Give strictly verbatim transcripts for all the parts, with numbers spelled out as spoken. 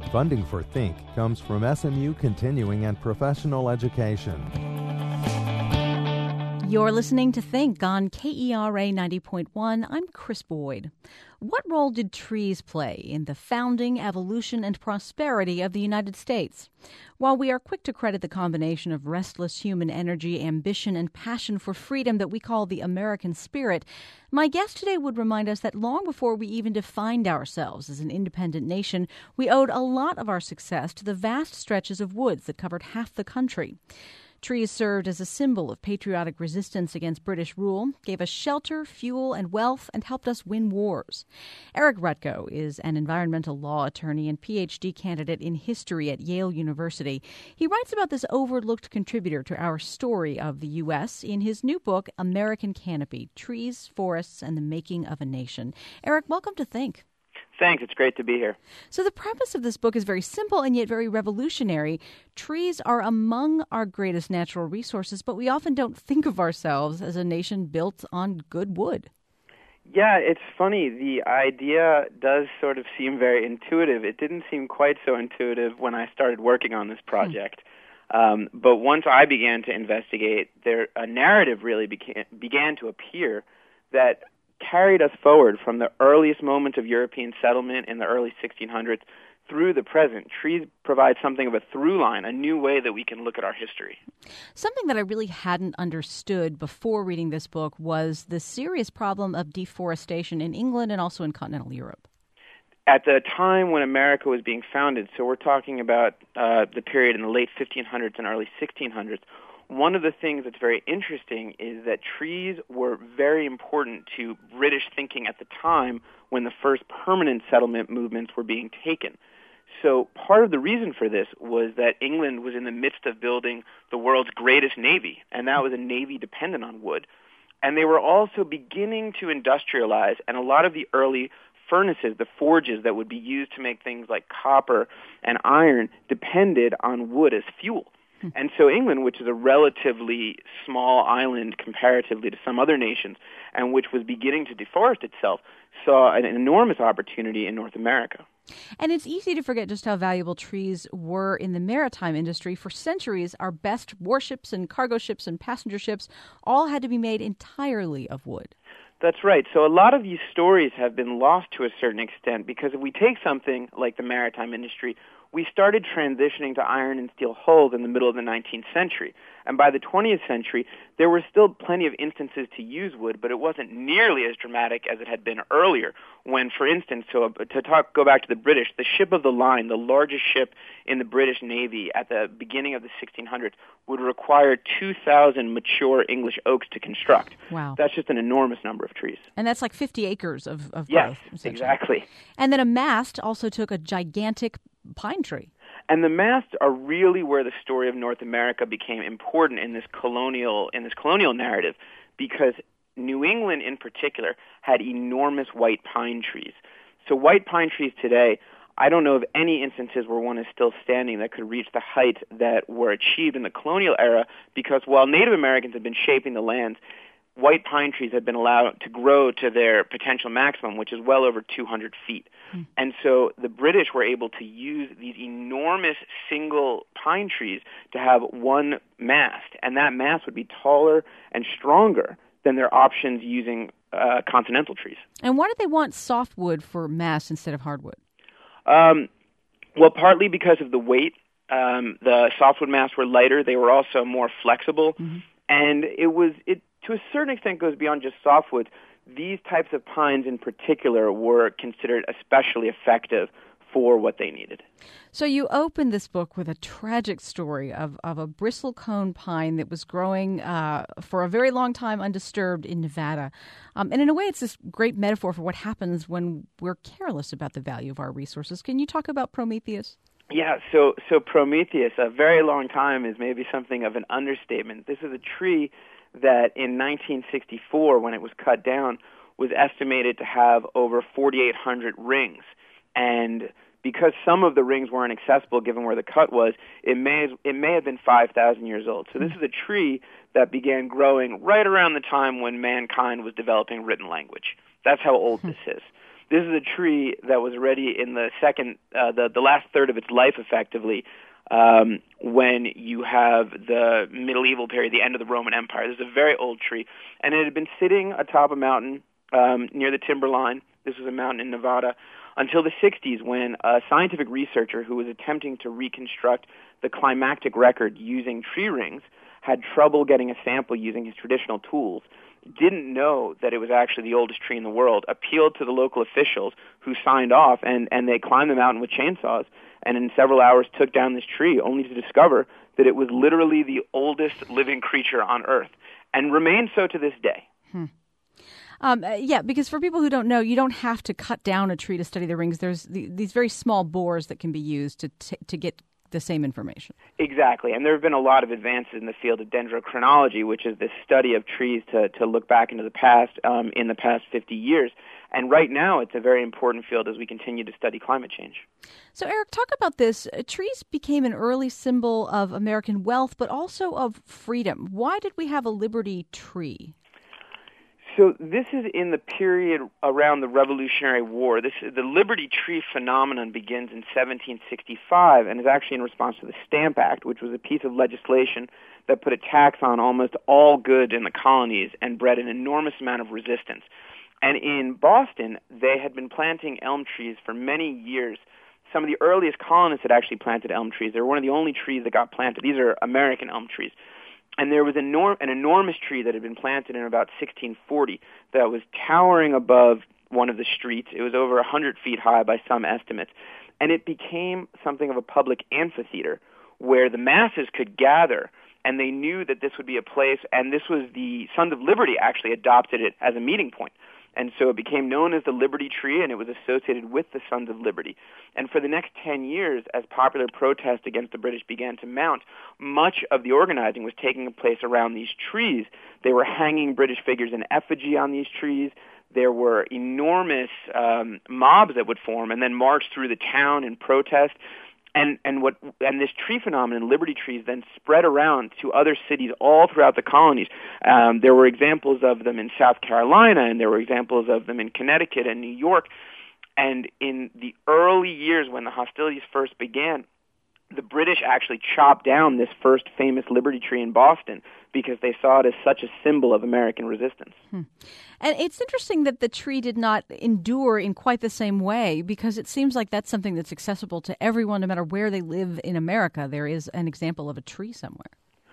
Funding for Think comes from S M U Continuing and Professional Education. You're listening to Think on K E R A ninety point one. I'm Chris Boyd. What role did trees play in the founding, evolution, and prosperity of the United States? While we are quick to credit the combination of restless human energy, ambition, and passion for freedom that we call the American spirit, my guest today would remind us that long before we even defined ourselves as an independent nation, we owed a lot of our success to the vast stretches of woods that covered half the country. Trees served as a symbol of patriotic resistance against British rule, gave us shelter, fuel, and wealth, and helped us win wars. Eric Rutko is an environmental law attorney and P H D candidate in history at Yale University. He writes about this overlooked contributor to our story of the U S in his new book, American Canopy, Trees, Forests, and the Making of a Nation. Eric, welcome to Think. Thanks. It's great to be here. So the premise of this book is very simple and yet very revolutionary. Trees are among our greatest natural resources, but we often don't think of ourselves as a nation built on good wood. Yeah, it's funny. The idea does sort of seem very intuitive. It didn't seem quite so intuitive when I started working on this project. Hmm. Um, but once I began to investigate, there a narrative really began, began to appear that carried us forward from the earliest moments of European settlement in the early sixteen hundreds through the present. Trees provide something of a through line, a new way that we can look at our history. Something that I really hadn't understood before reading this book was the serious problem of deforestation in England and also in continental Europe. At the time when America was being founded, so we're talking about uh, the period in the late fifteen hundreds and early sixteen hundreds, one of the things that's very interesting is that trees were very important to British thinking at the time when the first permanent settlement movements were being taken. So part of the reason for this was that England was in the midst of building the world's greatest navy, and that was a navy dependent on wood. And they were also beginning to industrialize, and a lot of the early furnaces, the forges that would be used to make things like copper and iron, depended on wood as fuel. And so England, which is a relatively small island comparatively to some other nations, and which was beginning to deforest itself, saw an enormous opportunity in North America. And it's easy to forget just how valuable trees were in the maritime industry. For centuries, our best warships and cargo ships and passenger ships all had to be made entirely of wood. That's right. So a lot of these stories have been lost to a certain extent because if we take something like the maritime industry, we started transitioning to iron and steel hulls in the middle of the nineteenth century. And by the twentieth century, there were still plenty of instances to use wood, but it wasn't nearly as dramatic as it had been earlier when, for instance, so to talk, go back to the British, the ship of the line, the largest ship in the British Navy at the beginning of the sixteen hundreds, would require two thousand mature English oaks to construct. Wow. That's just an enormous number of trees. And that's like fifty acres of, of yes, growth. Yes, exactly. And then a mast also took a gigantic pine tree. And the masts are really where the story of North America became important in this colonial in this colonial narrative, because New England in particular had enormous white pine trees. So white pine trees today, I don't know of any instances where one is still standing that could reach the heights that were achieved in the colonial era, because while Native Americans had been shaping the lands, white pine trees had been allowed to grow to their potential maximum, which is well over two hundred feet. Mm. And so the British were able to use these enormous single pine trees to have one mast, and that mast would be taller and stronger than their options using uh, continental trees. And why did they want softwood for masts instead of hardwood? Um, well, partly because of the weight. Um, the softwood masts were lighter. They were also more flexible. Mm-hmm. And it was it to a certain extent goes beyond just softwoods. These types of pines in particular were considered especially effective for what they needed. So you opened this book with a tragic story of, of a bristlecone pine that was growing uh, for a very long time undisturbed in Nevada. Um, and in a way, it's this great metaphor for what happens when we're careless about the value of our resources. Can you talk about Prometheus? Yeah, so so Prometheus, a very long time is maybe something of an understatement. This is a tree that in nineteen sixty-four, when it was cut down, was estimated to have over forty-eight hundred rings. And because some of the rings weren't accessible given where the cut was, it may it may have been five thousand years old. So this is a tree that began growing right around the time when mankind was developing written language. That's how old this is. This is a tree that was already in the second, uh, the, the last third of its life, effectively, um, when you have the medieval period, the end of the Roman Empire. This is a very old tree, and it had been sitting atop a mountain um, near the timberline. This was a mountain in Nevada, until the sixties, when a scientific researcher who was attempting to reconstruct the climactic record using tree rings had trouble getting a sample using his traditional tools, didn't know that it was actually the oldest tree in the world, appealed to the local officials who signed off, and, and they climbed the mountain with chainsaws, and in several hours took down this tree, only to discover that it was literally the oldest living creature on Earth, and remains so to this day. Hmm. Um, uh, yeah, because for people who don't know, you don't have to cut down a tree to study the rings. There's the, these very small bores that can be used to t- to get the same information. Exactly, and there have been a lot of advances in the field of dendrochronology, which is the study of trees to, to look back into the past um, in the past fifty years. And right now, it's a very important field as we continue to study climate change. So, Eric, talk about this. Uh, trees became an early symbol of American wealth, but also of freedom. Why did we have a Liberty tree? So this is in the period around the Revolutionary War. This the Liberty Tree phenomenon begins in seventeen sixty-five and is actually in response to the Stamp Act, which was a piece of legislation that put a tax on almost all goods in the colonies and bred an enormous amount of resistance. And in Boston, they had been planting elm trees for many years. Some of the earliest colonists had actually planted elm trees. They were one of the only trees that got planted. These are American elm trees. And there was enorm- an enormous tree that had been planted in about sixteen forty that was towering above one of the streets. It was over one hundred feet high by some estimates. And it became something of a public amphitheater where the masses could gather, and they knew that this would be a place, and this was the Sons of Liberty actually adopted it as a meeting point. And so it became known as the Liberty Tree, and it was associated with the Sons of Liberty. And for the next ten years, as popular protest against the British began to mount, much of the organizing was taking place around these trees. They were hanging British figures in effigy on these trees. There were enormous um, mobs that would form and then march through the town in protest. And and what and this tree phenomenon, Liberty trees, then spread around to other cities all throughout the colonies. Um, there were examples of them in South Carolina, and there were examples of them in Connecticut and New York. And in the early years when the hostilities first began, the British actually chopped down this first famous Liberty tree in Boston because they saw it as such a symbol of American resistance. Hmm. And it's interesting that the tree did not endure in quite the same way, because it seems like that's something that's accessible to everyone, no matter where they live in America. There is an example of a tree somewhere.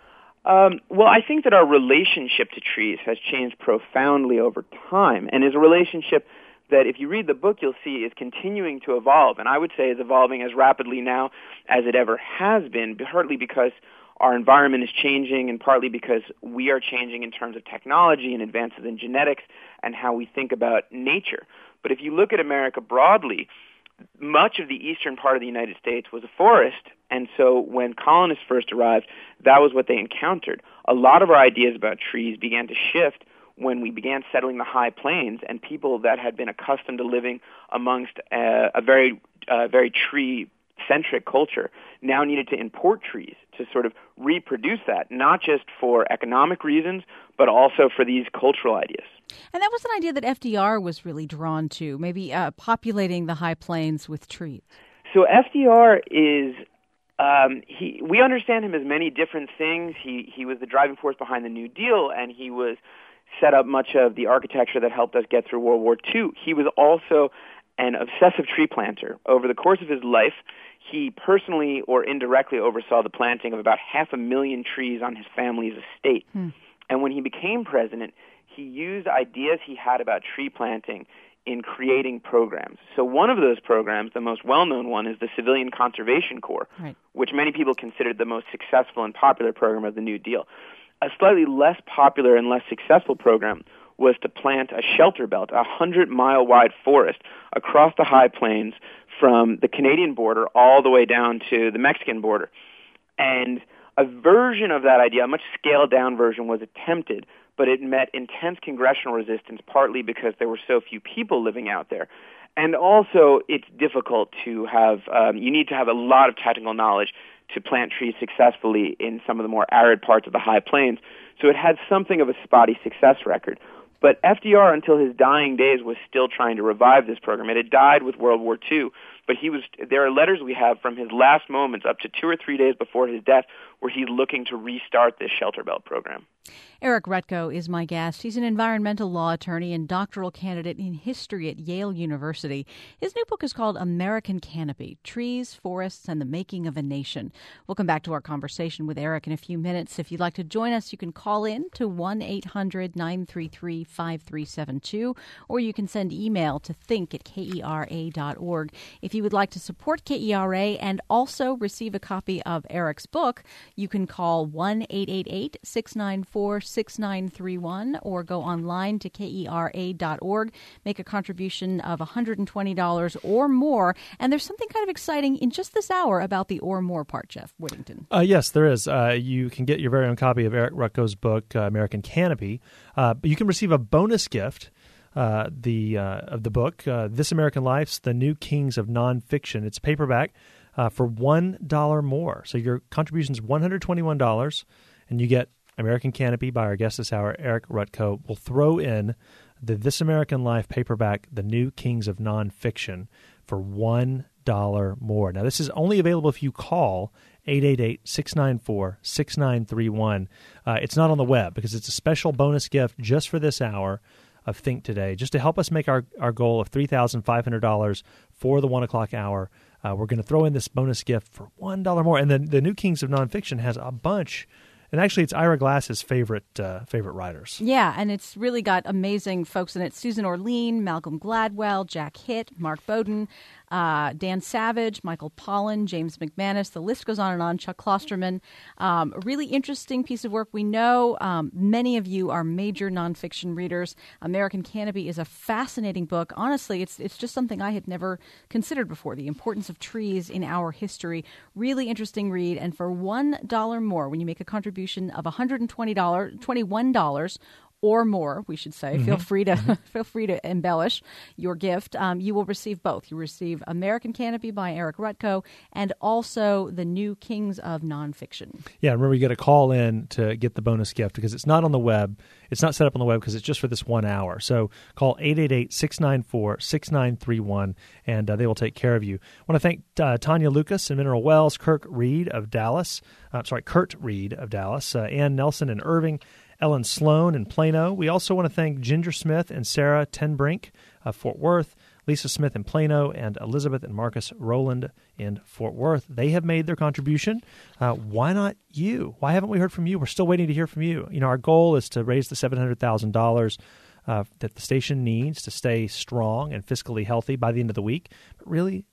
Um, well, I think that our relationship to trees has changed profoundly over time, and is a relationship that, if you read the book, you'll see is continuing to evolve, and I would say is evolving as rapidly now as it ever has been, partly because our environment is changing and partly because we are changing in terms of technology and advances in genetics and how we think about nature. But if you look at America broadly, much of the eastern part of the United States was a forest, and so when colonists first arrived, that was what they encountered. A lot of our ideas about trees began to shift when we began settling the high plains, and people that had been accustomed to living amongst a, a very, uh, very tree-centric culture now needed to import trees to sort of reproduce that, not just for economic reasons, but also for these cultural ideas. And that was an idea that F D R was really drawn to, maybe uh, populating the high plains with trees. So F D R is, um, he, we understand him as many different things. He, he was the driving force behind the New Deal, and he was set up much of the architecture that helped us get through World War Two. He was also an obsessive tree planter. Over the course of his life, he personally or indirectly oversaw the planting of about half a million trees on his family's estate. Hmm. And when he became president, he used ideas he had about tree planting in creating programs. So one of those programs, the most well-known one, is the Civilian Conservation Corps, right, which many people considered the most successful and popular program of the New Deal. A slightly less popular and less successful program was to plant a shelter belt, a hundred-mile-wide forest across the high plains from the Canadian border all the way down to the Mexican border. And a version of that idea, a much scaled-down version, was attempted, but it met intense congressional resistance, partly because there were so few people living out there. And also, it's difficult to have, um, you need to have a lot of technical knowledge to plant trees successfully in some of the more arid parts of the high plains. So it had something of a spotty success record. But F D R, until his dying days, was still trying to revive this program. It had died with World War Two, but he was. There are letters we have from his last moments up to two or three days before his death where he's looking to restart this shelter belt program. Eric Rutko is my guest. He's an environmental law attorney and doctoral candidate in history at Yale University. His new book is called American Canopy, Trees, Forests, and the Making of a Nation. We'll come back to our conversation with Eric in a few minutes. If you'd like to join us, you can call in to one eight hundred nine three three five three seven two, or you can send email to think at K E R A dot org. If you would like to support K E R A and also receive a copy of Eric's book, you can call one eight eight eight six nine four six nine three one or go online to K E R A dot org, make a contribution of one hundred twenty dollars or more. And there's something kind of exciting in just this hour about the or more part, Jeff Whittington. Uh, yes, there is. Uh, you can get your very own copy of Eric Rutko's book, uh, American Canopy. Uh, but you can receive a bonus gift uh, the uh, of the book, uh, This American Life's The New Kings of Nonfiction. It's paperback uh, for one dollar more. So your contribution is one hundred twenty-one dollars, and you get American Canopy by our guest this hour, Eric Rutko. We'll throw in the This American Life paperback, The New Kings of Nonfiction, for one dollar more. Now, this is only available if you call eight eight eight six nine four six nine three one. Uh, it's not on the web because it's a special bonus gift just for this hour of Think Today, just to help us make our, our goal of three thousand five hundred dollars for the one o'clock hour. Uh, we're going to throw in this bonus gift for one dollar more. And then the New Kings of Nonfiction has a bunch. And actually, it's Ira Glass's favorite uh, favorite writers. Yeah, and it's really got amazing folks in it. Susan Orlean, Malcolm Gladwell, Jack Hitt, Mark Bowden, uh, Dan Savage, Michael Pollan, James McManus. The list goes on and on. Chuck Klosterman. Um, a really interesting piece of work. We know um, many of you are major nonfiction readers. American Canopy is a fascinating book. Honestly, it's it's just something I had never considered before, the importance of trees in our history. Really interesting read. And for one dollar more, when you make a contribution of one hundred twenty dollars, twenty-one dollars or more, we should say. Mm-hmm. Feel free to mm-hmm. feel free to embellish your gift. Um, you will receive both. You receive American Canopy by Eric Rutko and also The New Kings of Nonfiction. Yeah, remember you got to call in to get the bonus gift because it's not on the web. It's not set up on the web because it's just for this one hour. So call eight eight eight six nine four six nine three one and uh, they will take care of you. I want to thank uh, Tanya Lucas in Mineral Wells, Kirk Reed of Dallas. Uh, sorry, Kurt Reed of Dallas, uh, Ann Nelson in Irving, Ellen Sloan in Plano. We also want to thank Ginger Smith and Sarah Tenbrink of Fort Worth, Lisa Smith in Plano, and Elizabeth and Marcus Rowland in Fort Worth. They have made their contribution. Uh, why not you? Why haven't we heard from you? We're still waiting to hear from you. You know, our goal is to raise the seven hundred thousand dollars uh, that the station needs to stay strong and fiscally healthy by the end of the week. But really,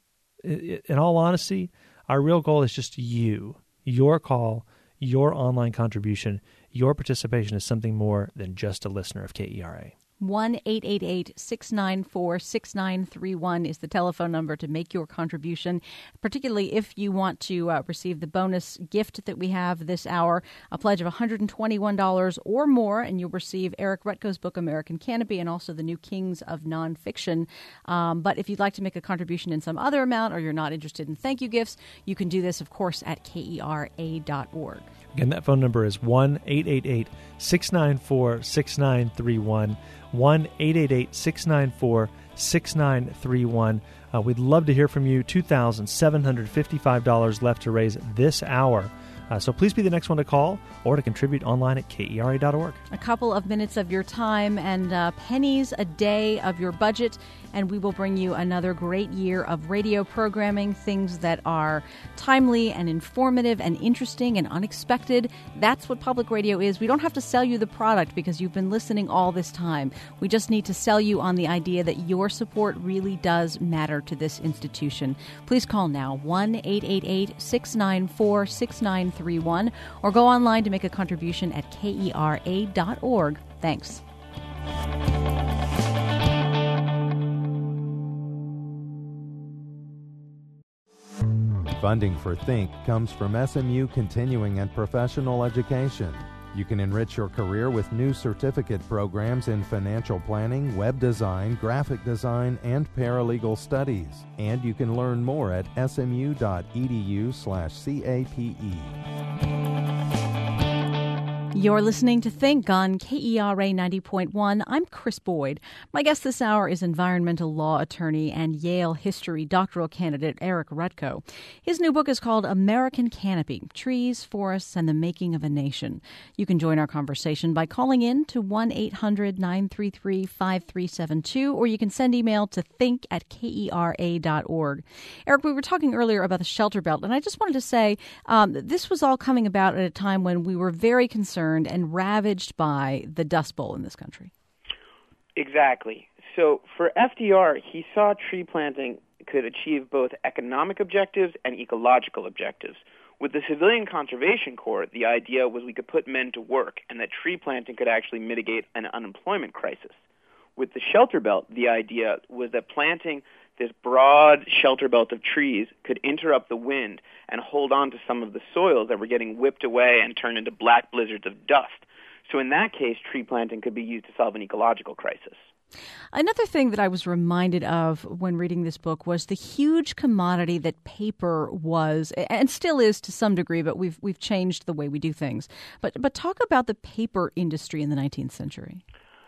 in all honesty, our real goal is just you, your call, your online contribution. Your participation is something more than just a listener of K E R A. one eight eight eight six nine four six nine three one is the telephone number to make your contribution, particularly if you want to uh, receive the bonus gift that we have this hour, a pledge of one hundred twenty-one dollars or more, and you'll receive Eric Rutko's book, American Canopy, and also The New Kings of Nonfiction. Um, but if you'd like to make a contribution in some other amount or you're not interested in thank you gifts, you can do this, of course, at K E R A dot org. Again, that phone number is one eight eight eight six nine four six nine three one, one eight eight eight six nine four six nine three one. Uh, we'd love to hear from you. two thousand seven hundred fifty-five dollars left to raise this hour. Uh, so please be the next one to call or to contribute online at K E R A dot org. A couple of minutes of your time and uh, pennies a day of your budget, and we will bring you another great year of radio programming, things that are timely and informative and interesting and unexpected. That's what public radio is. We don't have to sell you the product because you've been listening all this time. We just need to sell you on the idea that your support really does matter to this institution. Please call now, one eight eight eight six nine four six nine three one, or go online to make a contribution at K E R A dot org. Thanks. Funding for Think comes from S M U Continuing and Professional Education. You can enrich your career with new certificate programs in financial planning, web design, graphic design, and paralegal studies. And you can learn more at smu.edu slash CAPE. You're listening to Think on K E R A ninety point one. I'm Chris Boyd. My guest this hour is environmental law attorney and Yale history doctoral candidate Eric Rutko. His new book is called American Canopy, Trees, Forests, and the Making of a Nation. You can join our conversation by calling in to one eight hundred nine three three five three seven two, or you can send email to think at kera dot org. Eric, we were talking earlier about the shelter belt, and I just wanted to say um, this was all coming about at a time when we were very concerned and ravaged by the Dust Bowl in this country. Exactly. So for F D R, he saw tree planting could achieve both economic objectives and ecological objectives. With the Civilian Conservation Corps, the idea was we could put men to work and that tree planting could actually mitigate an unemployment crisis. With the shelter belt, the idea was that planting this broad shelter belt of trees could interrupt the wind and hold on to some of the soils that were getting whipped away and turned into black blizzards of dust. So in that case, tree planting could be used to solve an ecological crisis. Another thing that I was reminded of when reading this book was the huge commodity that paper was, and still is to some degree, but we've we've changed the way we do things. But but talk about the paper industry in the nineteenth century.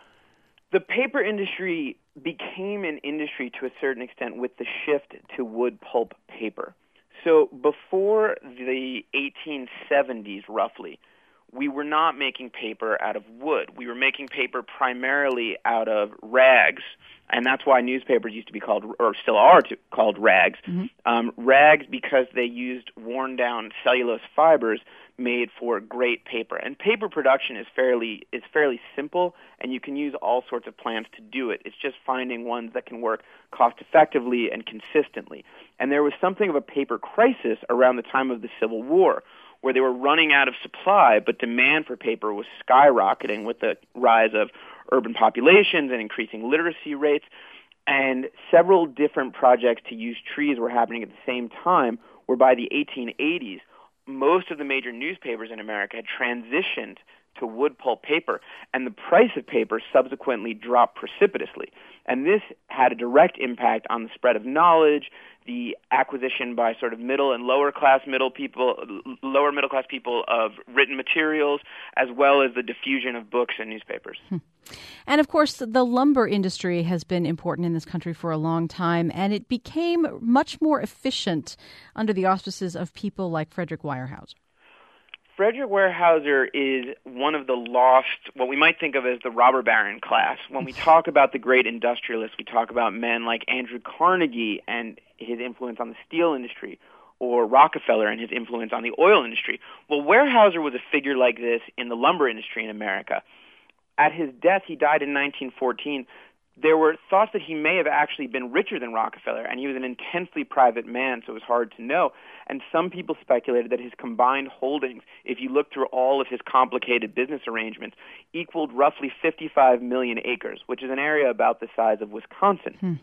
The paper industry became an industry to a certain extent with the shift to wood pulp paper. So before the eighteen seventies, roughly, we were not making paper out of wood. We were making paper primarily out of rags, and that's why newspapers used to be called, or still are to, called rags. Mm-hmm. Um, rags because they used worn-down cellulose fibers made for great paper. And paper production is fairly is fairly simple, and you can use all sorts of plants to do it. It's just finding ones that can work cost-effectively and consistently. And there was something of a paper crisis around the time of the Civil War, where they were running out of supply, but demand for paper was skyrocketing with the rise of urban populations and increasing literacy rates. And several different projects to use trees were happening at the same time, where by the eighteen eighties, most of the major newspapers in America had transitioned to wood pulp paper, and the price of paper subsequently dropped precipitously. And this had a direct impact on the spread of knowledge, the acquisition by sort of middle and lower class middle people, lower middle class people of written materials, as well as the diffusion of books and newspapers. Hmm. And of course, the lumber industry has been important in this country for a long time, and it became much more efficient under the auspices of people like Frederick Weyerhaeuser. Frederick Weyerhaeuser is one of the lost, what we might think of as the robber baron class. When we talk about the great industrialists, we talk about men like Andrew Carnegie and his influence on the steel industry, or Rockefeller and his influence on the oil industry. Well, Weyerhaeuser was a figure like this in the lumber industry in America. At his death, he died in nineteen fourteen. There were thoughts that he may have actually been richer than Rockefeller, and he was an intensely private man, so it was hard to know. And some people speculated that his combined holdings, if you look through all of his complicated business arrangements, equaled roughly fifty-five million acres, which is an area about the size of Wisconsin. Hmm.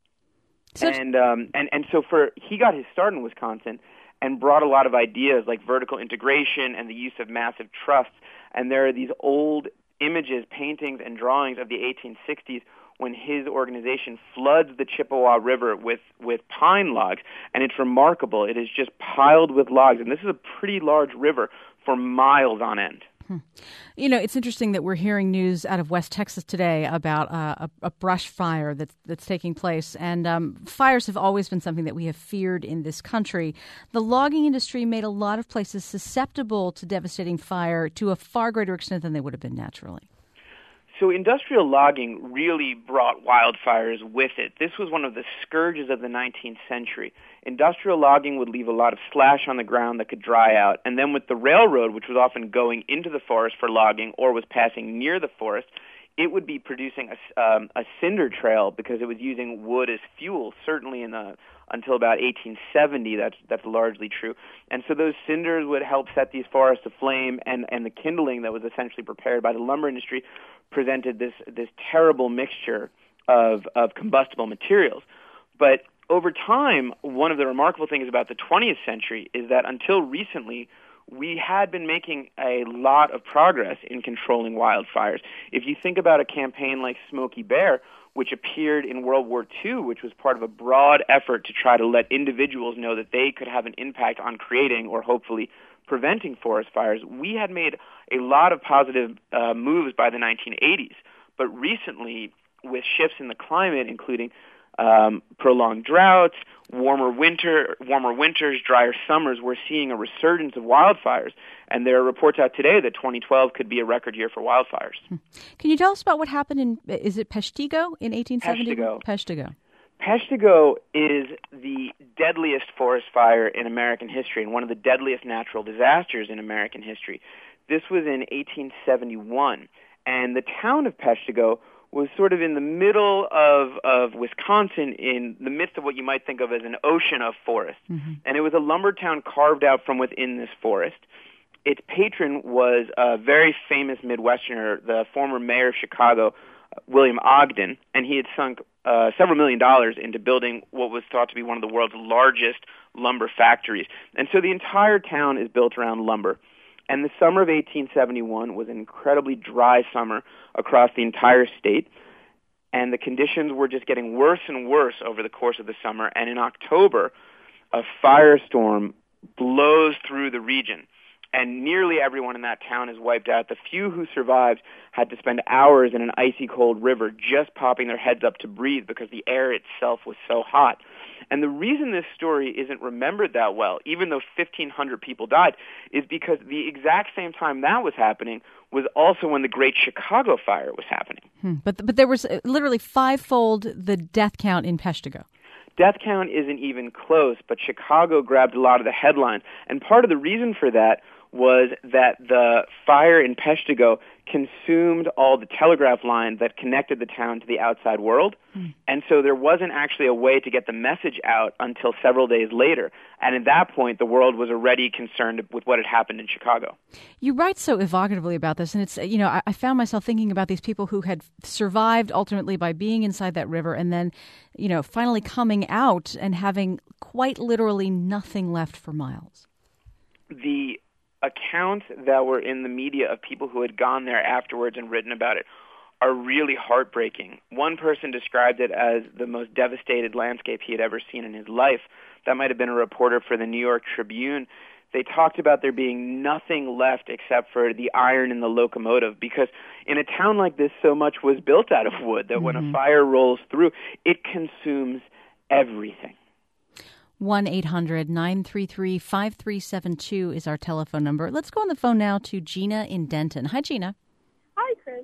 So and, um, and and so for he got his start in Wisconsin and brought a lot of ideas like vertical integration and the use of massive trusts. And there are these old images, paintings, and drawings of the eighteen sixties when his organization floods the Chippewa River with, with pine logs, and it's remarkable. It is just piled with logs, and this is a pretty large river for miles on end. Hmm. You know, it's interesting that we're hearing news out of West Texas today about uh, a, a brush fire that's, that's taking place, and um, fires have always been something that we have feared in this country. The logging industry made a lot of places susceptible to devastating fire to a far greater extent than they would have been naturally. So industrial logging really brought wildfires with it. This was one of the scourges of the nineteenth century. Industrial logging would leave a lot of slash on the ground that could dry out. And then with the railroad, which was often going into the forest for logging or was passing near the forest, it would be producing a, um, a cinder trail because it was using wood as fuel, certainly in the until about eighteen seventy, that's that's largely true. And so those cinders would help set these forests aflame, and, and the kindling that was essentially prepared by the lumber industry presented this this terrible mixture of, of combustible materials. But over time, one of the remarkable things about the twentieth century is that until recently, we had been making a lot of progress in controlling wildfires. If you think about a campaign like Smokey Bear, which appeared in World War Two, which was part of a broad effort to try to let individuals know that they could have an impact on creating or hopefully preventing forest fires, we had made a lot of positive uh, moves by the nineteen eighties. But recently, with shifts in the climate, including um, prolonged droughts, warmer winter, warmer winters, drier summers, we're seeing a resurgence of wildfires. And there are reports out today that twenty twelve could be a record year for wildfires. Can you tell us about what happened in, is it Peshtigo in eighteen seventy? Peshtigo. Peshtigo. Peshtigo is the deadliest forest fire in American history and one of the deadliest natural disasters in American history. This was in eighteen seventy-one, and the town of Peshtigo was sort of in the middle of, of Wisconsin, in the midst of what you might think of as an ocean of forest. Mm-hmm. And it was a lumber town carved out from within this forest. Its patron was a very famous Midwesterner, the former mayor of Chicago, William Ogden, and he had sunk uh, several million dollars into building what was thought to be one of the world's largest lumber factories. And so the entire town is built around lumber. And the summer of eighteen seventy-one was an incredibly dry summer across the entire state, and the conditions were just getting worse and worse over the course of the summer. And in October, a firestorm blows through the region, and nearly everyone in that town is wiped out. The few who survived had to spend hours in an icy cold river just popping their heads up to breathe because the air itself was so hot. And the reason this story isn't remembered that well, even though fifteen hundred people died, is because the exact same time that was happening was also when the Great Chicago Fire was happening. Hmm. But but there was literally fivefold the death count in Peshtigo. Death count isn't even close, but Chicago grabbed a lot of the headlines. And part of the reason for that was that the fire in Peshtigo consumed all the telegraph lines that connected the town to the outside world. Mm. And so there wasn't actually a way to get the message out until several days later. And at that point, the world was already concerned with what had happened in Chicago. You write so evocatively about this, and it's, you know, I, I found myself thinking about these people who had survived ultimately by being inside that river and then, you know, finally coming out and having quite literally nothing left for miles. The accounts that were in the media of people who had gone there afterwards and written about it are really heartbreaking. One person described it as the most devastated landscape he had ever seen in his life. That might have been a reporter for the New York Tribune. They talked about there being nothing left except for the iron in the locomotive, because in a town like this, so much was built out of wood that mm-hmm. when a fire rolls through, it consumes everything. one eight hundred nine three three five three seven two is our telephone number. Let's go on the phone now to Gina in Denton. Hi, Gina. Hi, Chris.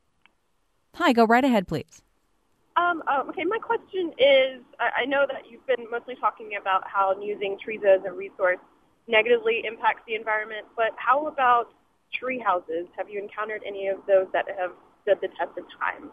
Hi, go right ahead, please. Um, um, okay, my question is, I, I know that you've been mostly talking about how using trees as a resource negatively impacts the environment, but how about tree houses? Have you encountered any of those that have stood the test of time?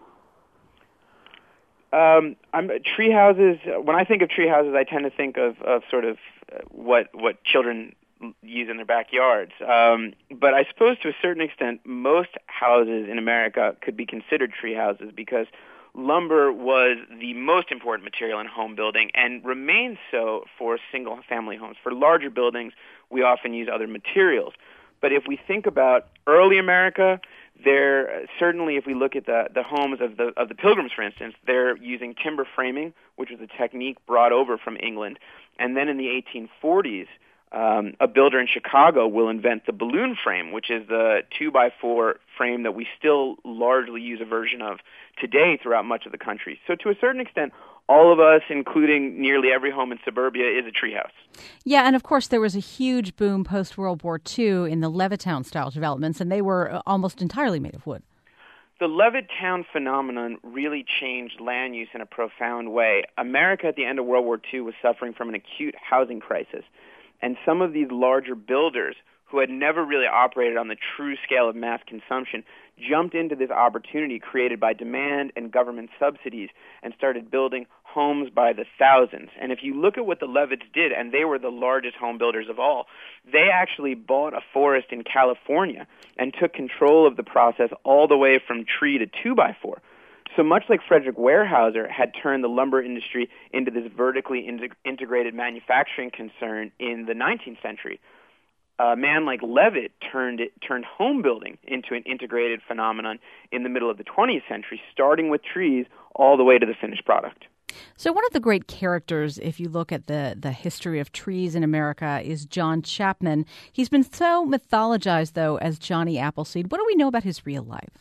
Um, I'm, tree houses, when I think of tree houses, I tend to think of, of sort of uh, what what children use in their backyards. Um, but I suppose to a certain extent, most houses in America could be considered tree houses because lumber was the most important material in home building and remains so for single-family homes. For larger buildings, we often use other materials. But if we think about early America, There certainly, if we look at the, the homes of the of the Pilgrims, for instance, they're using timber framing, which was a technique brought over from England. And then in the eighteen forties, um, a builder in Chicago will invent the balloon frame, which is the two by four frame that we still largely use a version of today throughout much of the country. So to a certain extent, all of us, including nearly every home in suburbia, is a treehouse. Yeah, and of course there was a huge boom post-World War Two in the Levittown-style developments, and they were almost entirely made of wood. The Levittown phenomenon really changed land use in a profound way. America at the end of World War Two was suffering from an acute housing crisis, and some of these larger builders who had never really operated on the true scale of mass consumption jumped into this opportunity created by demand and government subsidies and started building homes by the thousands. And if you look at what the Levitts did, and they were the largest home builders of all, they actually bought a forest in California and took control of the process all the way from tree to two by four. So much like Frederick Weyerhaeuser had turned the lumber industry into this vertically integ- integrated manufacturing concern in the nineteenth century, a man like Levitt turned it, turned home building into an integrated phenomenon in the middle of the twentieth century, starting with trees all the way to the finished product. So one of the great characters, if you look at the, the history of trees in America, is John Chapman. He's been so mythologized, though, as Johnny Appleseed. What do we know about his real life?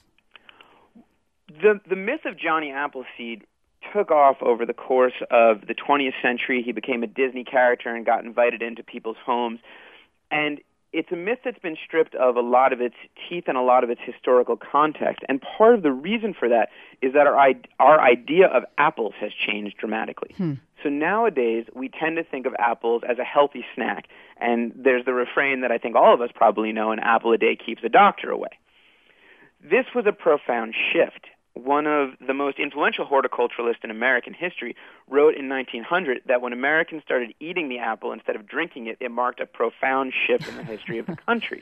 The, the myth of Johnny Appleseed took off over the course of the twentieth century. He became a Disney character and got invited into people's homes. And it's a myth that's been stripped of a lot of its teeth and a lot of its historical context. And part of the reason for that is that our our idea of apples has changed dramatically. Hmm. So nowadays, we tend to think of apples as a healthy snack. And there's the refrain that I think all of us probably know, an apple a day keeps the doctor away. This was a profound shift. One of the most influential horticulturalists in American history wrote in nineteen hundred that when Americans started eating the apple instead of drinking it, it marked a profound shift in the history of the country.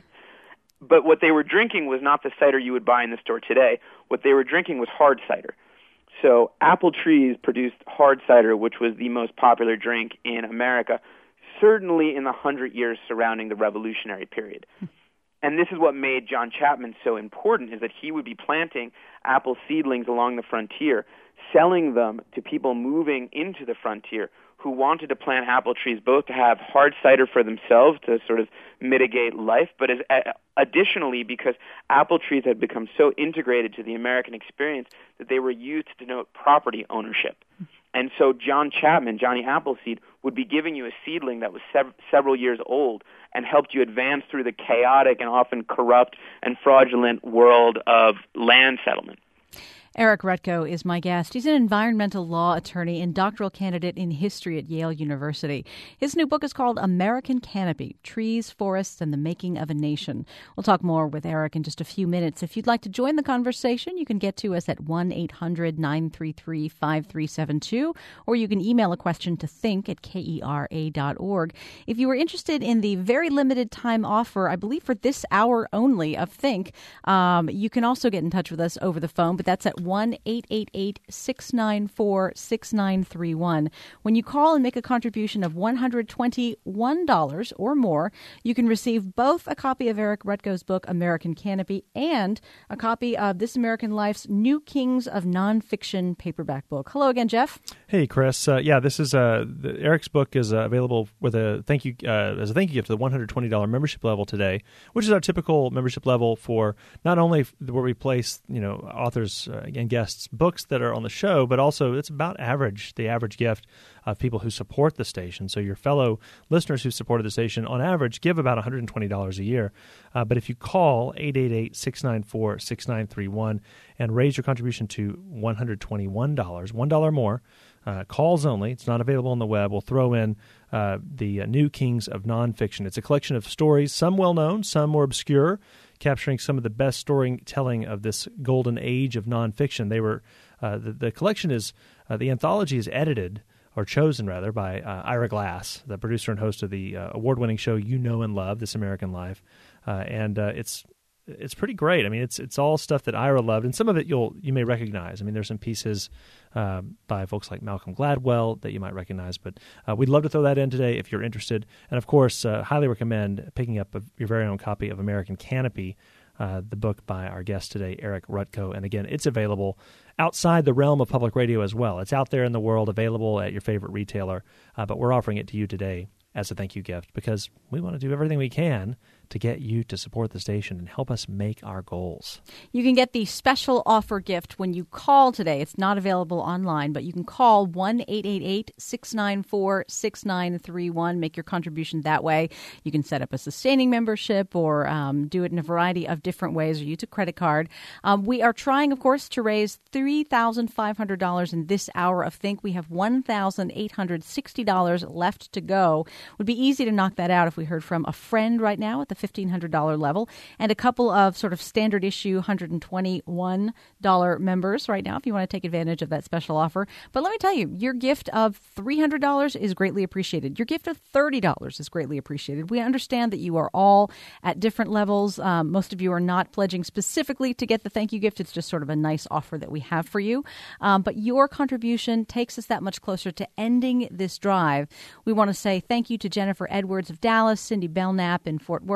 But what they were drinking was not the cider you would buy in the store today. What they were drinking was hard cider. So apple trees produced hard cider, which was the most popular drink in America, certainly in the hundred years surrounding the Revolutionary period. And this is what made John Chapman so important, is that he would be planting apple seedlings along the frontier, selling them to people moving into the frontier who wanted to plant apple trees both to have hard cider for themselves to sort of mitigate life, but as, uh, additionally because apple trees had become so integrated to the American experience that they were used to denote property ownership. And so John Chapman, Johnny Appleseed, would be giving you a seedling that was sev- several years old and helped you advance through the chaotic and often corrupt and fraudulent world of land settlement. Eric Rutko is my guest. He's an environmental law attorney and doctoral candidate in history at Yale University. His new book is called American Canopy, Trees, Forests, and the Making of a Nation. We'll talk more with Eric in just a few minutes. If you'd like to join the conversation, you can get to us at one eight hundred nine three three five three seven two, or you can email a question to think at kera dot org. If you were interested in the very limited time offer, I believe for this hour only of Think, um, you can also get in touch with us over the phone, but that's at one eight eight eight six nine four six nine three one. When you call and make a contribution of one hundred twenty-one dollars or more, you can receive both a copy of Eric Rutko's book, American Canopy, and a copy of This American Life's New Kings of Nonfiction paperback book. Hello again, Jeff. Hey, Chris. Uh, yeah, this is uh, the, Eric's book is uh, available with a thank you uh, as a thank you gift to the one hundred twenty dollars membership level today, which is our typical membership level for not only where we place you know authors uh, and guests' books that are on the show, but also it's about average, the average gift of people who support the station. So your fellow listeners who supported the station, on average, give about one hundred twenty dollars a year. Uh, but if you call eight eight eight six nine four six nine three one and raise your contribution to one hundred twenty-one dollars, one dollar more, uh, calls only, it's not available on the web, we'll throw in uh, the uh, New Kings of Nonfiction. It's a collection of stories, some well-known, some more obscure, capturing some of the best storytelling of this golden age of nonfiction. They were uh, the, the collection is uh, the anthology is edited or chosen rather by uh, Ira Glass, the producer and host of the uh, award-winning show You Know and Love, This American Life, uh, and uh, it's it's pretty great. I mean, it's it's all stuff that Ira loved, and some of it you'll you may recognize. I mean, there's some pieces uh, by folks like Malcolm Gladwell that you might recognize, but uh, we'd love to throw that in today if you're interested. And of course, uh, highly recommend picking up a, your very own copy of American Canopy, uh, the book by our guest today, Eric Rutko. And again, it's available outside the realm of public radio as well. It's out there in the world, available at your favorite retailer, uh, but we're offering it to you today as a thank you gift because we want to do everything we can to get you to support the station and help us make our goals. You can get the special offer gift when you call today. It's not available online, but you can call one eight eight eight six nine four six nine three one. Make your contribution that way. You can set up a sustaining membership or um, do it in a variety of different ways or use a credit card. Um, we are trying, of course, to raise three thousand five hundred dollars in this hour of Think. We have one thousand eight hundred sixty dollars left to go. It would be easy to knock that out if we heard from a friend right now at the fifteen hundred dollars level and a couple of sort of standard issue one hundred twenty-one dollars members right now if you want to take advantage of that special offer. But let me tell you, your gift of three hundred dollars is greatly appreciated. Your gift of thirty dollars is greatly appreciated. We understand that you are all at different levels. Um, most of you are not pledging specifically to get the thank you gift. It's just sort of a nice offer that we have for you. Um, but your contribution takes us that much closer to ending this drive. We want to say thank you to Jennifer Edwards of Dallas, Cindy Belknap in Fort Worth,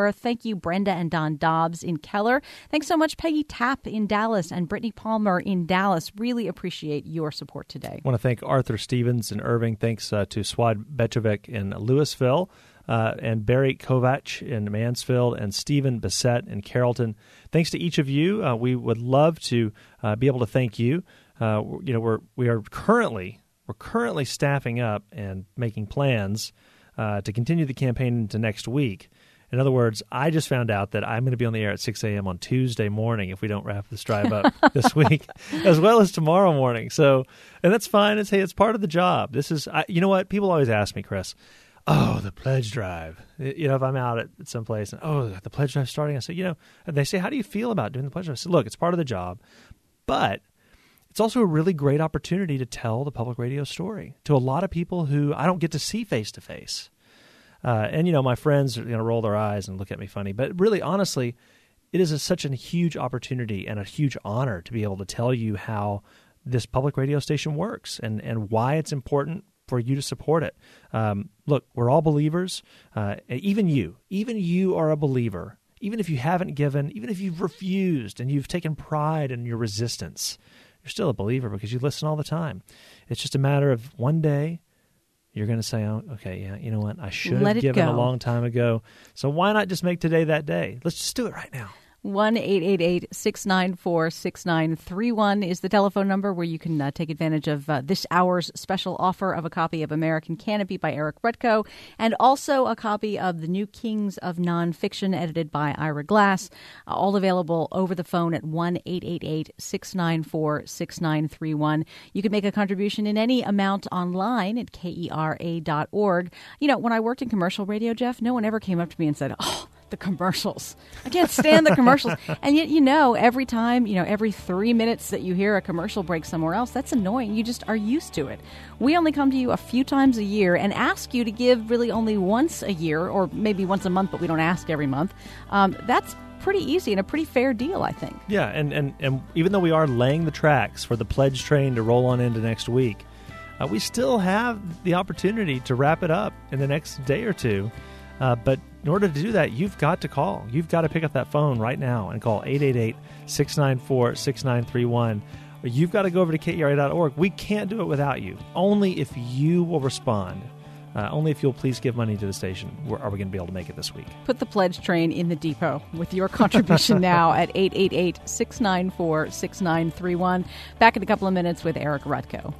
Aurora. Thank you, Brenda and Don Dobbs in Keller. Thanks so much, Peggy Tapp in Dallas and Brittany Palmer in Dallas. Really appreciate your support today. I want to thank Arthur Stevens in Irving. Thanks uh, to Swad Betrovic in Louisville. Uh, and Barry Kovac in Mansfield, and Stephen Bissett in Carrollton. Thanks to each of you. Uh, we would love to uh, be able to thank you. Uh, you know, we're we are currently we're currently staffing up and making plans uh, to continue the campaign into next week. In other words, I just found out that I'm going to be on the air at six a.m. on Tuesday morning if we don't wrap this drive up this week, as well as tomorrow morning. So, and that's fine. It's hey, it's part of the job. This is, I, you know what? People always ask me, Chris. Oh, the pledge drive. You know, if I'm out at some place and, oh, the pledge drive starting, I say, you know, and they say, how do you feel about doing the pledge drive? I say, look, it's part of the job, but it's also a really great opportunity to tell the public radio story to a lot of people who I don't get to see face to face. And, you know, my friends you know, roll their eyes and look at me funny, but really, honestly, it is a, such a huge opportunity and a huge honor to be able to tell you how this public radio station works and, and why it's important for you to support it. Um, look, we're all believers. Uh, even you, even you are a believer. Even if you haven't given, even if you've refused and you've taken pride in your resistance, you're still a believer because you listen all the time. It's just a matter of one day you're going to say, oh, okay, yeah, you know what? I should Let have it given go. a long time ago. So why not just make today that day? Let's just do it right now. one eight eight eight, six nine four, six nine three one is the telephone number where you can uh, take advantage of uh, this hour's special offer of a copy of American Canopy by Eric Rutko and also a copy of The New Kings of Nonfiction edited by Ira Glass, uh, all available over the phone at one eight eight eight, six nine four, six nine three one. You can make a contribution in any amount online at K E R A dot org. You know, when I worked in commercial radio, Jeff, no one ever came up to me and said, oh, the commercials. I can't stand the commercials. And yet, you know, every time, you know, every three minutes that you hear a commercial break somewhere else, that's annoying. You just are used to it. We only come to you a few times a year and ask you to give really only once a year or maybe once a month, but we don't ask every month. Um, that's pretty easy and a pretty fair deal, I think. Yeah, and, and, and even though we are laying the tracks for the pledge train to roll on into next week, uh, we still have the opportunity to wrap it up in the next day or two. Uh, but in order to do that, you've got to call. You've got to pick up that phone right now and call eight eight eight, six nine four, six nine three one. Or you've got to go over to K E R A dot org. We can't do it without you. Only if you will respond. Uh, only if you'll please give money to the station are we going to be able to make it this week. Put the pledge train in the depot with your contribution now at eight eight eight, six nine four, six nine three one. Back in a couple of minutes with Eric Rutko.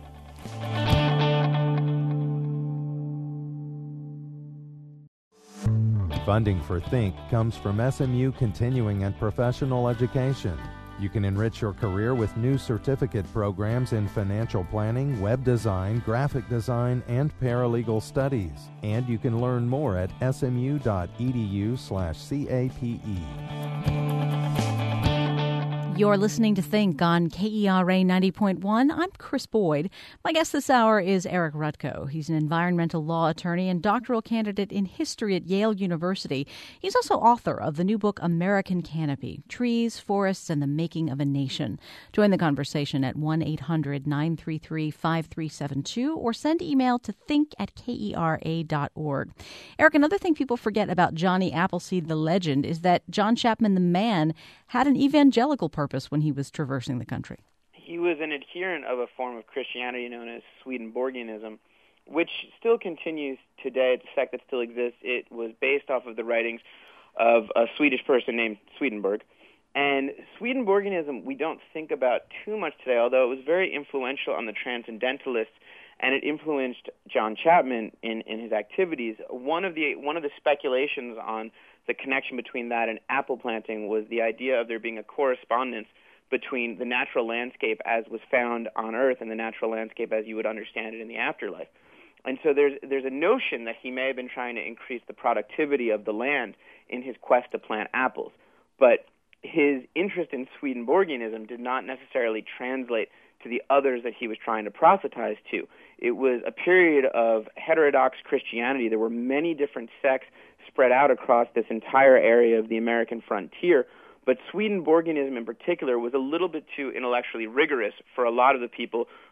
Funding for Think comes from S M U Continuing and Professional Education. You can enrich your career with new certificate programs in financial planning, web design, graphic design, and paralegal studies. And you can learn more at smu.edu slash CAPE. You're listening to Think on K E R A ninety point one. I'm Chris Boyd. My guest this hour is Eric Rutko. He's an environmental law attorney and doctoral candidate in history at Yale University. He's also author of the new book American Canopy, Trees, Forests, and the Making of a Nation. Join the conversation at one eight hundred, nine three three, five three seven two or send email to think at K E R A dot org. Eric, another thing people forget about Johnny Appleseed the legend is that John Chapman the man had an evangelical purpose when he was traversing the country. He was an adherent of a form of Christianity known as Swedenborgianism, which still continues today. It's a sect that still exists. It was based off of the writings of a Swedish person named Swedenborg. And Swedenborgianism we don't think about too much today, although it was very influential on the Transcendentalists, and it influenced John Chapman in, in his activities. One of the one of the speculations on the connection between that and apple planting was the idea of there being a correspondence between the natural landscape as was found on Earth and the natural landscape as you would understand it in the afterlife. And so there's there's a notion that he may have been trying to increase the productivity of the land in his quest to plant apples. But his interest in Swedenborgianism did not necessarily translate to the others that he was trying to proselytize to. It was a period of heterodox Christianity. There were many different sects spread out across this entire area of the American frontier, but Swedenborgianism in particular was a little bit too intellectually rigorous for a lot of the people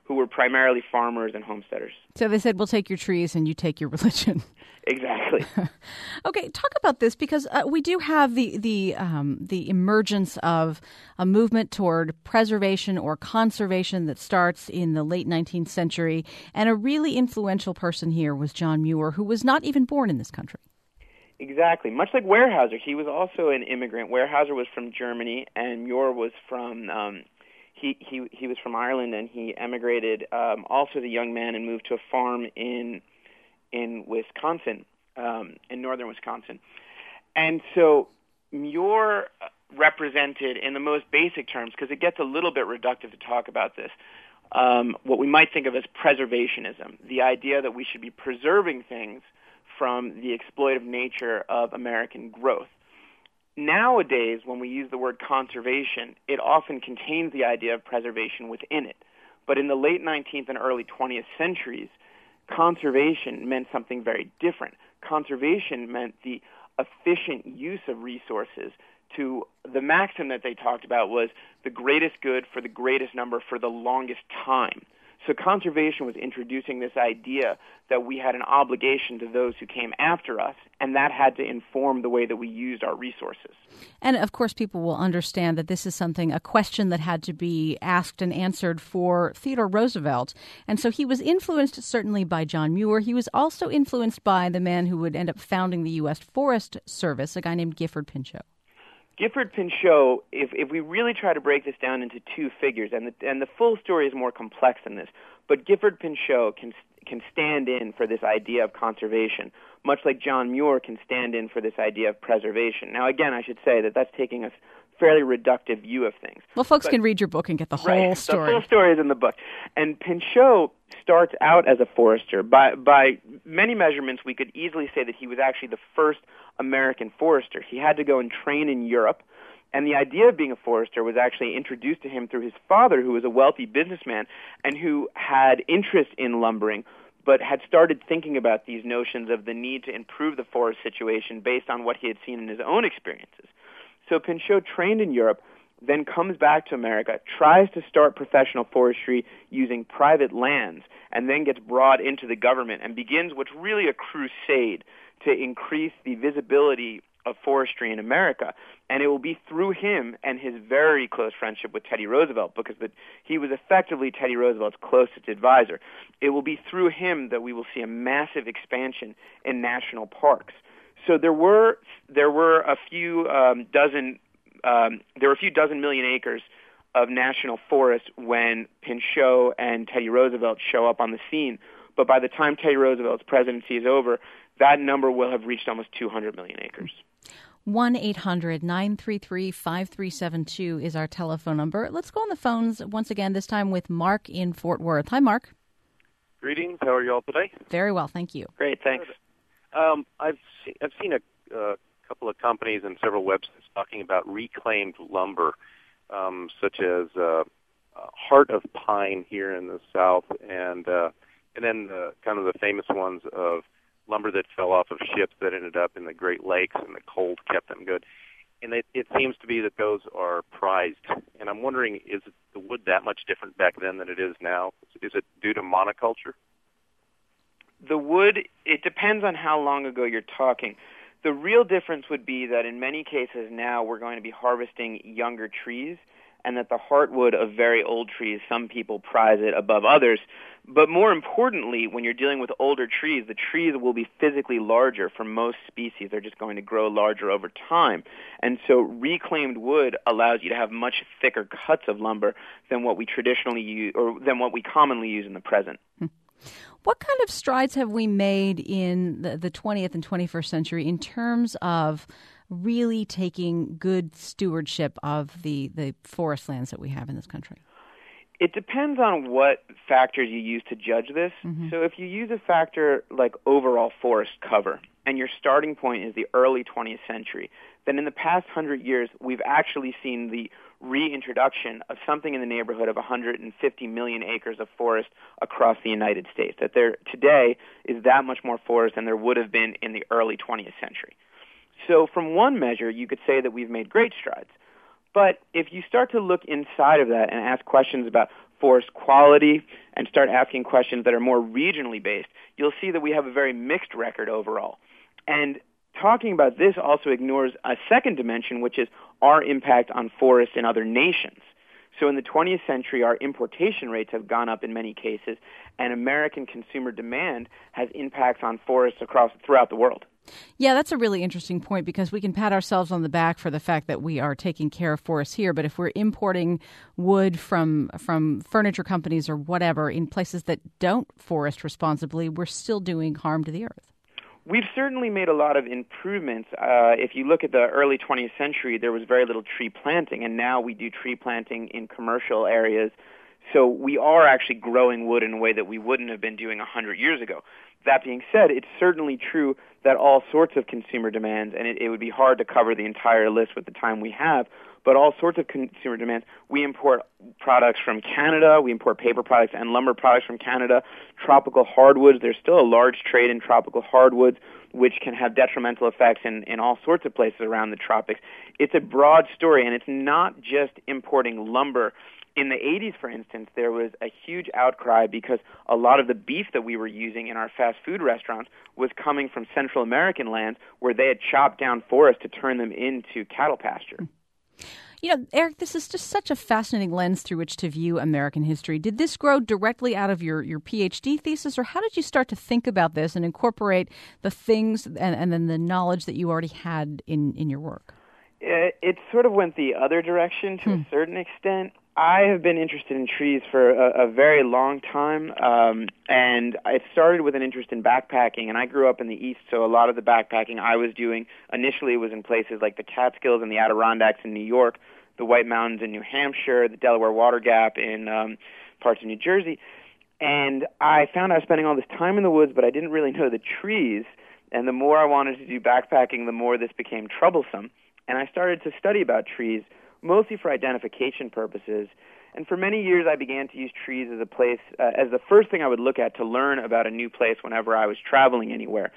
who were primarily farmers and homesteaders. So they said, we'll take your trees and you take your religion. Exactly. Okay, talk about this, because uh, we do have the the um, the emergence of a movement toward preservation or conservation that starts in the late nineteenth century, and a really influential person here was John Muir, who was not even born in this country. Exactly. Much like Weyerhaeuser, he was also an immigrant. Weyerhaeuser was from Germany, and Muir was from um, he, he he was from Ireland, and he emigrated um, also as a young man and moved to a farm in in Wisconsin, um, in northern Wisconsin. And so Muir represented, in the most basic terms, because it gets a little bit reductive to talk about this, um, what we might think of as preservationism, the idea that we should be preserving things from the exploitive nature of American growth. Nowadays, when we use the word conservation, it often contains the idea of preservation within it. But in the late nineteenth and early twentieth centuries, conservation meant something very different. Conservation meant the efficient use of resources. To the maxim that they talked about was the greatest good for the greatest number for the longest time. So conservation was introducing this idea that we had an obligation to those who came after us, and that had to inform the way that we used our resources. And, of course, people will understand that this is something, a question that had to be asked and answered for Theodore Roosevelt. And so he was influenced certainly by John Muir. He was also influenced by the man who would end up founding the U S Forest Service, a guy named Gifford Pinchot. Gifford Pinchot, if, if we really try to break this down into two figures, and the, and the full story is more complex than this, but Gifford Pinchot can can stand in for this idea of conservation, much like John Muir can stand in for this idea of preservation. Now, again, I should say that that's taking a fairly reductive view of things. Well, folks but, can read your book and get the whole right, story. The full story is in the book. And Pinchot starts out as a forester. By, by many measurements, we could easily say that he was actually the first American forester. He had to go and train in Europe, and the idea of being a forester was actually introduced to him through his father, who was a wealthy businessman and who had interest in lumbering, but had started thinking about these notions of the need to improve the forest situation based on what he had seen in his own experiences. So Pinchot trained in Europe, then comes back to America, tries to start professional forestry using private lands, and then gets brought into the government and begins what's really a crusade to increase the visibility of forestry in America. And it will be through him and his very close friendship with Teddy Roosevelt, because the, he was effectively Teddy Roosevelt's closest advisor. It will be through him that we will see a massive expansion in national parks. So there were there were a few um, dozen um, there were a few dozen million acres of national forest when Pinchot and Teddy Roosevelt show up on the scene. But by the time Teddy Roosevelt's presidency is over, that number will have reached almost two hundred million acres. one eight hundred nine three three five three seven two is our telephone number. Let's go on the phones once again, this time with Mark in Fort Worth. Hi, Mark. Greetings. How are you all today? Very well, thank you. Great, thanks. Um, I've seen, I've seen a uh, couple of companies and several websites talking about reclaimed lumber, um, such as uh, uh, Heart of Pine here in the South, and uh, and then uh, kind of the famous ones of lumber that fell off of ships that ended up in the Great Lakes, and the cold kept them good. And it, it seems to be that those are prized. And I'm wondering, is the wood that much different back then than it is now? Is it due to monoculture? The wood, it depends on how long ago you're talking. The real difference would be that in many cases now we're going to be harvesting younger trees, and that the heartwood of very old trees, some people prize it above others. But more importantly, when you're dealing with older trees, the trees will be physically larger for most species. They're just going to grow larger over time. And so reclaimed wood allows you to have much thicker cuts of lumber than what we traditionally use, or than what we commonly use in the present. Hmm. What kind of strides have we made in the, the twentieth and twenty-first century in terms of really taking good stewardship of the, the forest lands that we have in this country? It depends on what factors you use to judge this. Mm-hmm. So if you use a factor like overall forest cover, and your starting point is the early twentieth century, then in the past hundred years, we've actually seen the reintroduction of something in the neighborhood of one hundred fifty million acres of forest across the United States. That there today is that much more forest than there would have been in the early twentieth century. So from one measure, you could say that we've made great strides. But if you start to look inside of that and ask questions about forest quality and start asking questions that are more regionally based, you'll see that we have a very mixed record overall. And talking about this also ignores a second dimension, which is our impact on forests in other nations. So in the twentieth century, our importation rates have gone up in many cases, and American consumer demand has impacts on forests across throughout the world. Yeah, that's a really interesting point, because we can pat ourselves on the back for the fact that we are taking care of forests here. But if we're importing wood from from furniture companies or whatever in places that don't forest responsibly, we're still doing harm to the earth. We've certainly made a lot of improvements. Uh, if you look at the early twentieth century, there was very little tree planting, and now we do tree planting in commercial areas. So we are actually growing wood in a way that we wouldn't have been doing one hundred years ago. That being said, it's certainly true that all sorts of consumer demands, and it, it would be hard to cover the entire list with the time we have, but all sorts of consumer demands. We import products from Canada. We import paper products and lumber products from Canada. Tropical hardwoods. There's still a large trade in tropical hardwoods, which can have detrimental effects in, in all sorts of places around the tropics. It's a broad story, and it's not just importing lumber. In the eighties, for instance, there was a huge outcry because a lot of the beef that we were using in our fast food restaurants was coming from Central American lands where they had chopped down forests to turn them into cattle pasture. You know, Eric, this is just such a fascinating lens through which to view American history. Did this grow directly out of your, your PhD thesis, or how did you start to think about this and incorporate the things and, and then the knowledge that you already had in, in your work? It, it sort of went the other direction to hmm. a certain extent. I have been interested in trees for a, a very long time, um, and it started with an interest in backpacking, and I grew up in the East, so a lot of the backpacking I was doing initially was in places like the Catskills and the Adirondacks in New York, the White Mountains in New Hampshire, the Delaware Water Gap in um, parts of New Jersey, and I found I was spending all this time in the woods, but I didn't really know the trees, and the more I wanted to do backpacking, the more this became troublesome, and I started to study about trees, mostly for identification purposes. And for many years, I began to use trees as a place, uh, as the first thing I would look at to learn about a new place whenever I was traveling anywhere.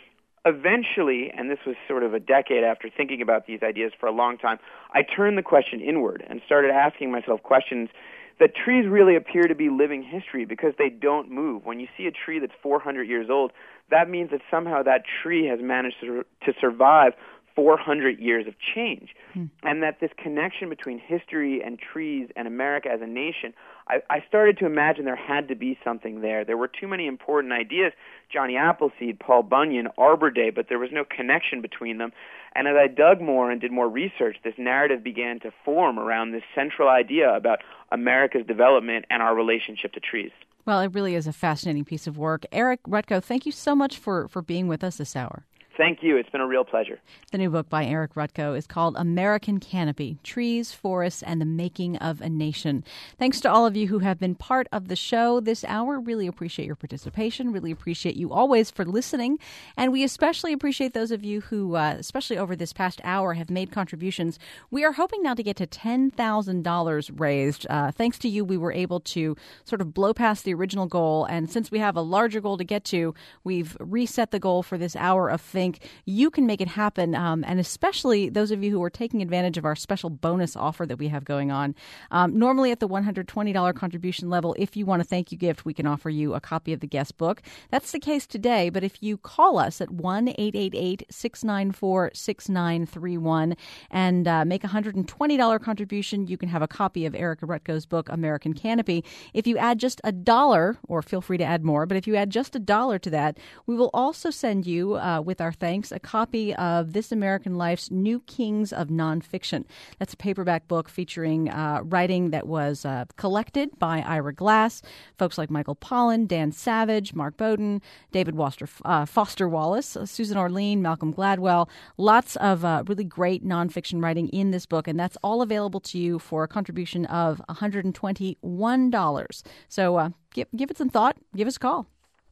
Eventually, and this was sort of a decade after thinking about these ideas for a long time, I turned the question inward and started asking myself questions that trees really appear to be living history because they don't move. When you see a tree that's four hundred years old, that means that somehow that tree has managed to, to survive four hundred years of change, hmm. and that this connection between history and trees and America as a nation, I, I started to imagine there had to be something there. There were too many important ideas, Johnny Appleseed, Paul Bunyan, Arbor Day, but there was no connection between them. And as I dug more and did more research, this narrative began to form around this central idea about America's development and our relationship to trees. Well, it really is a fascinating piece of work. Eric Rutko, thank you so much for, for being with us this hour. Thank you. It's been a real pleasure. The new book by Eric Rutko is called American Canopy, Trees, Forests, and the Making of a Nation. Thanks to all of you who have been part of the show this hour. Really appreciate your participation. Really appreciate you always for listening. And we especially appreciate those of you who, uh, especially over this past hour, have made contributions. We are hoping now to get to ten thousand dollars raised. Uh, thanks to you, we were able to sort of blow past the original goal. And since we have a larger goal to get to, we've reset the goal for this hour of Think. You can make it happen, um, and especially those of you who are taking advantage of our special bonus offer that we have going on. Um, normally at the one hundred twenty dollars contribution level, if you want a thank you gift, we can offer you a copy of the guest book. That's the case today, but if you call us at one eight eight eight, six nine four, six nine three one and uh, make a one hundred twenty dollars contribution, you can have a copy of Eric Rutko's book, American Canopy. If you add just a dollar, or feel free to add more, but if you add just a dollar to that, we will also send you, uh, with our thanks, a copy of This American Life's New Kings of Nonfiction. That's a paperback book featuring uh, writing that was uh, collected by Ira Glass, folks like Michael Pollan, Dan Savage, Mark Bowden, David Foster, uh, Foster Wallace, uh, Susan Orlean, Malcolm Gladwell. Lots of uh, really great nonfiction writing in this book, and that's all available to you for a contribution of one hundred twenty-one dollars. So uh, give, give it some thought. Give us a call.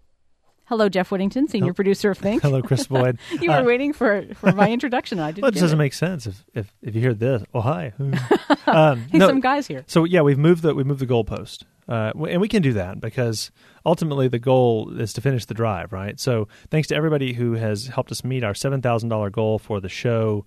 Hello, Jeff Whittington, senior Hello. producer of Think. Hello, Chris Boyd. You were uh, waiting for, for my introduction. I didn't. Well, it doesn't it. make sense if, if if you hear this. Oh, hi. um, hey, no, some guys here. So yeah, we've moved the we moved the goalpost, uh, and we can do that because ultimately the goal is to finish the drive, right? So thanks to everybody who has helped us meet our seven thousand dollar goal for the show.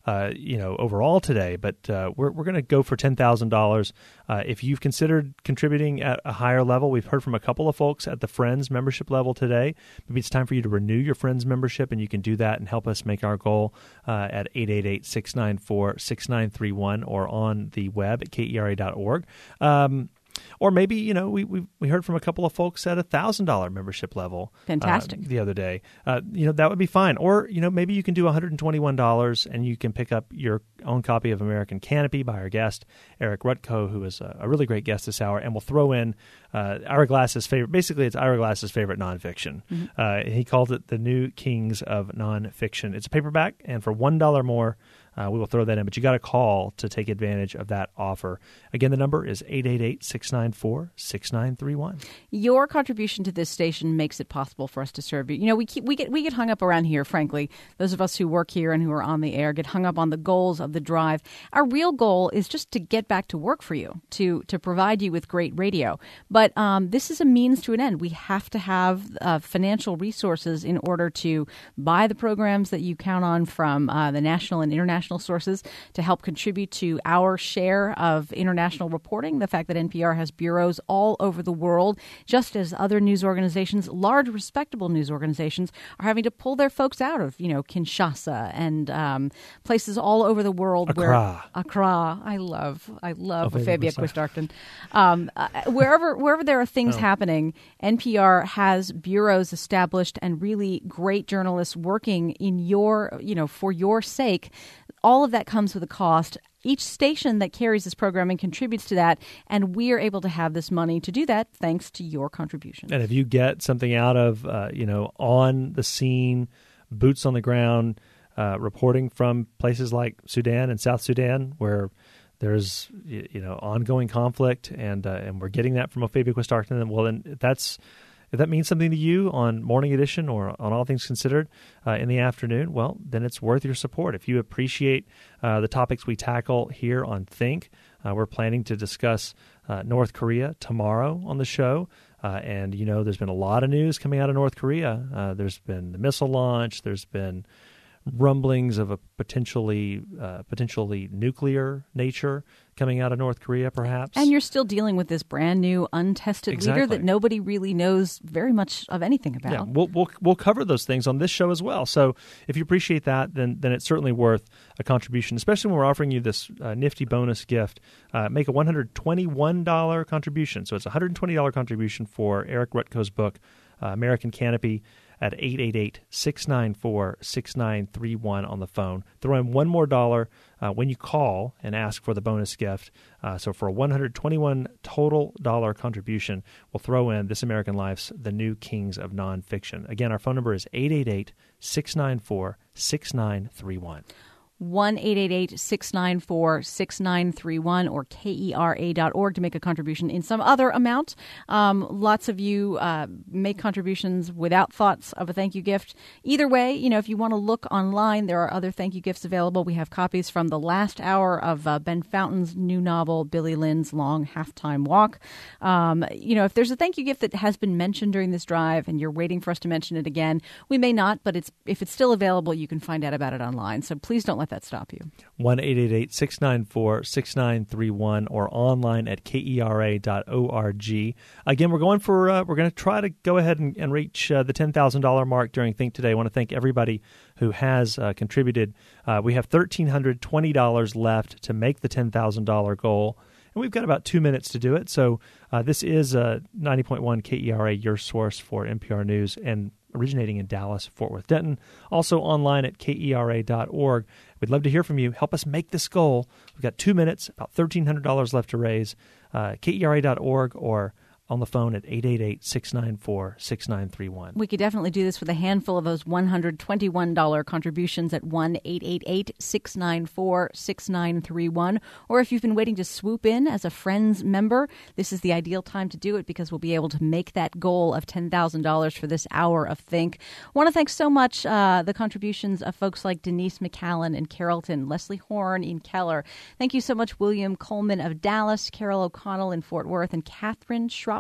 uh, you know, overall today. But uh, we're we're going to go for ten thousand dollars. Uh, if you've considered contributing at a higher level, we've heard from a couple of folks at the Friends membership level today. Maybe it's time for you to renew your Friends membership, and you can do that and help us make our goal uh, at eight eight eight, six nine four, six nine three one or on the web at K E R A dot org. Um, Or maybe, you know, we we we heard from a couple of folks at a one thousand dollars membership level. Fantastic. Uh, the other day. Uh, you know, that would be fine. Or, you know, maybe you can do one hundred twenty-one dollars and you can pick up your own copy of American Canopy by our guest, Eric Rutko, who is a, a really great guest this hour. And we'll throw in uh, Ira Glass's favorite, basically it's Ira Glass's favorite nonfiction. Mm-hmm. Uh, he called it The New Kings of Nonfiction. It's a paperback, and for one dollar more, Uh, we will throw that in, but you got to call to take advantage of that offer. Again, the number is eight eight eight, six nine four, six nine three one. Your contribution to this station makes it possible for us to serve you. You know, we keep, we get we get hung up around here, frankly. Those of us who work here and who are on the air get hung up on the goals of the drive. Our real goal is just to get back to work for you, to to provide you with great radio. But um, this is a means to an end. We have to have uh, financial resources in order to buy the programs that you count on from uh, the national and international sources to help contribute to our share of international reporting. The fact that N P R has bureaus all over the world, just as other news organizations, large respectable news organizations, are having to pull their folks out of, you know, Kinshasa and um, places all over the world. Accra. Where, Accra. I love, I love Ophavia Quistarton. Um, uh, wherever, wherever there are things oh. happening, N P R has bureaus established and really great journalists working in your, you know, for your sake. All of that comes with a cost. Each station that carries this programming contributes to that, and we are able to have this money to do that thanks to your contribution. And if you get something out of, uh, you know, on the scene, boots on the ground, uh, reporting from places like Sudan and South Sudan, where there's, you know, ongoing conflict, and uh, and we're getting that from Ophavia Quistarton, well, then that's... If that means something to you on Morning Edition or on All Things Considered uh, in the afternoon, well, then it's worth your support. If you appreciate uh, the topics we tackle here on Think, uh, we're planning to discuss uh, North Korea tomorrow on the show. Uh, and, you know, there's been a lot of news coming out of North Korea. Uh, there's been the missile launch. There's been rumblings of a potentially uh, potentially nuclear nature coming out of North Korea, perhaps. And you're still dealing with this brand new, untested exactly. leader that nobody really knows very much of anything about. Yeah, we'll, we'll we'll cover those things on this show as well. So if you appreciate that, then then it's certainly worth a contribution, especially when we're offering you this uh, nifty bonus gift. Uh, make a one hundred twenty-one dollars contribution. So it's a one hundred twenty dollars contribution for Eric Rutko's book, uh, American Canopy, at eight eight eight, six nine four, six nine three one on the phone. Throw in one more dollar uh, when you call and ask for the bonus gift. Uh, so for a one hundred twenty-one total dollar contribution, we'll throw in This American Life's The New Kings of Nonfiction. Again, our phone number is eight eight eight, six nine four, six nine three one. one eight eight eight, six nine four, six nine three one or K E R A dot org to make a contribution in some other amount. Um, lots of you uh, make contributions without thoughts of a thank you gift. Either way, you know, if you want to look online, there are other thank you gifts available. We have copies from the last hour of uh, Ben Fountain's new novel, Billy Lynn's Long Halftime Walk. Um, you know, if there's a thank you gift that has been mentioned during this drive and you're waiting for us to mention it again, we may not, but it's if it's still available, you can find out about it online. So please don't let that stop you. one eight eight eight, six nine four, six nine three one or online at K E R A dot org. Again, we're going for uh, we're going to try to go ahead and, and reach uh, the ten thousand dollars mark during Think Today. I want to thank everybody who has uh, contributed. Uh, we have one thousand three hundred twenty dollars left to make the ten thousand dollars goal. And we've got about two minutes to do it. So uh, this is uh, ninety point one K E R A, your source for N P R News, and originating in Dallas, Fort Worth, Denton. Also online at K E R A dot org. We'd love to hear from you. Help us make this goal. We've got two minutes, about one thousand three hundred dollars left to raise. Uh, K E R A dot org or on the phone at eight eight eight, six nine four, six nine three one. We could definitely do this with a handful of those one hundred twenty-one dollars contributions at one eight eight eight, six nine four, six nine three one. Or if you've been waiting to swoop in as a Friends member, this is the ideal time to do it because we'll be able to make that goal of ten thousand dollars for this hour of Think. I want to thank so much uh, the contributions of folks like Denise McCallan in Carrollton, Leslie Horn in Keller. Thank you so much, William Coleman of Dallas, Carol O'Connell in Fort Worth, and Catherine Schropp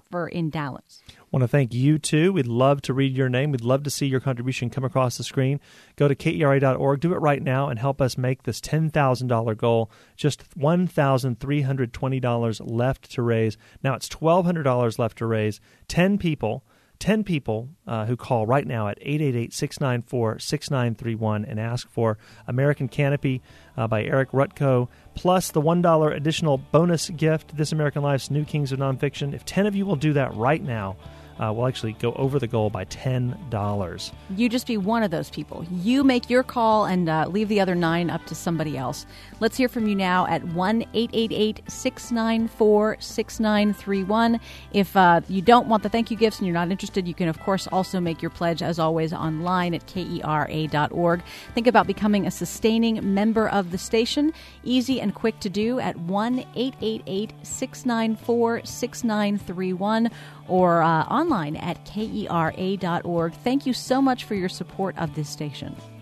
offer in Dallas. Want to thank you, too. We'd love to read your name. We'd love to see your contribution come across the screen. Go to K E R A dot org. Do it right now and help us make this ten thousand dollars goal. Just one thousand three hundred twenty dollars left to raise. Now it's twelve hundred dollars left to raise. ten people. ten people uh, who call right now at eight eight eight, six nine four, six nine three one and ask for American Canopy uh, by Eric Rutko, plus the one dollar additional bonus gift, This American Life's New Kings of Nonfiction. If ten of you will do that right now, Uh, we'll actually go over the goal by ten dollars. You just be one of those people. You make your call and uh, leave the other nine up to somebody else. Let's hear from you now at one eight eight eight, six nine four, six nine three one. If uh, you don't want the thank you gifts and you're not interested, you can, of course, also make your pledge, as always, online at K E R A dot org. Think about becoming a sustaining member of the station. Easy and quick to do at one eight eight eight, six nine four, six nine three one or uh, online at K E R A dot org. Thank you so much for your support of this station.